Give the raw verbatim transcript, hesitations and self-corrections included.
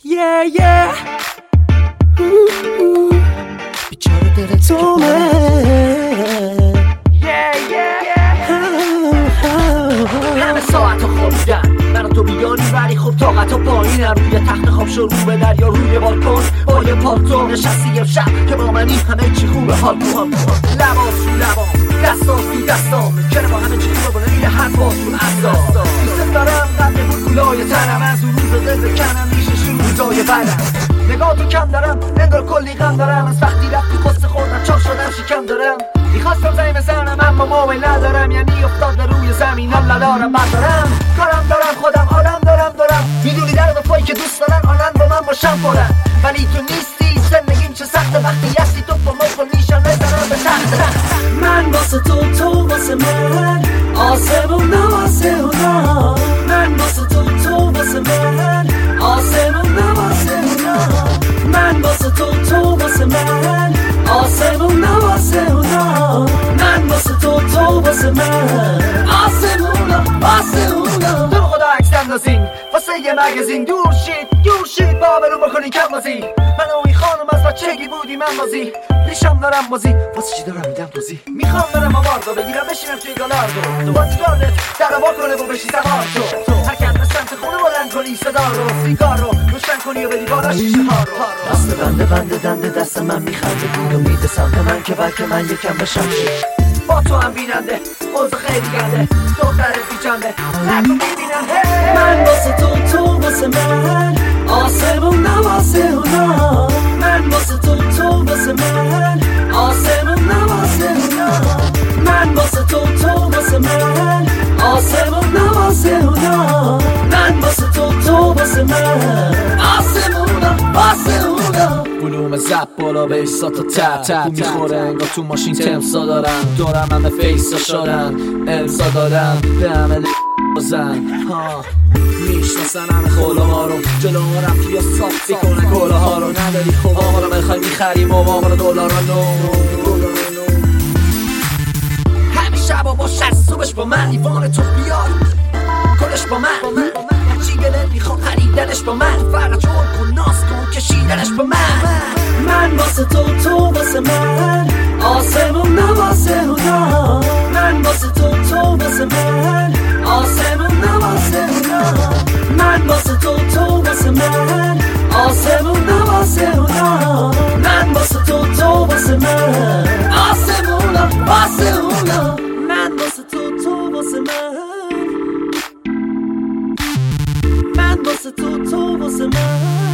yeah yeah بیچاره دل تو من yeah yeah همه ساعت خوابیدن من تو بیانی ولی خب طاقت و پایینم روی تخت خواب شروع به دریا روی بالکن با یه پالتو نشستی امشب که با منی همه چی خوبه حال کن لباس رو لباس دستاس رو دستام چرا با همه چی خوبه با نمیده هر باز رو عزا دوست دارم قبل بود گلای تنم از اون روز دل بکنم میشه شروع جای بدم نگاه تو کم دارم انگار کلی غم دارم از وقتی رفتی قصه خوردم چاق شدم شکم دارم میخواستم زنگ بزنم اما موبایل ندارم یعنی افتاد به روی زمینم ندارم بردارم کارم دارم خودم آدم دارم دارم میدونی در وفایی که دوست دارن آنن با من باشم پرن ولی تو نیستی زندگیم چه سخته وقتی هستی تو با ما نیشم بزنم به تخت من واسه تو تو واسه من آسمون آسمون من واسه تو تو واسه من آسمون آسمون من واسه تو تو واسه من آسمون آسمون من واسه تو تو واسه من آسمون آسمون تو خدا عکس اندازین واسه یه مگزین دور شید دور شید بابرو بکنین کم بازی من و این خانم از بچگی بودی من بازی ریشم دارم بازی واسه چی دارم میدم توضیح میخوام برم آواردو بگیرم بشینم توی گالاردو تو با تیگاردت در با کنه و بشی سوار شو حرکت به سمت خونه بلند کنی صدا رو سیگار رو روشن کنی و بدی بالا شیشه ها رو دست بنده بنده دنده دست من میخنده دور و میده سمت من که بلکه من یکم بشم با تو هم بیننده اوضاع خیلی گنده دخترت بیجنده نکن میبیننده من واسه تو تو واسه من آسمون آسمون من واسه تو تو واسه من آسمون آسمون من واسه تو تو واسه من آسمون آسمون من واسه تو تو واسه من آسمون آسمون بلوم زب بالا به ایسا تا تب تب میخوره انگار تو ماشین تمسا دارم دورم همه فیسا شدن امسا دارم به همه بازن میشناسن همه خولا ها رو جلو رفتی یا صافی کنن گولا ها رو نداری خوبا ها رو میخوای میخریم و ما رو دولار نو همه شبا با شست صبحش با من ایوان تو بیار کلش با من چی گله میخوام خریدنش با من فرق جور کن ناز کن کشیدنش با من من واسه تو تو واسه من آسمون آسمون من واسه تو تو واسه من آسمون آسمون من واسه تو تو واسه من آسمون آسمون من واسه تو تو واسه من آسمون آسمون من واسه تو تو واسه من من واسه تو تو واسه من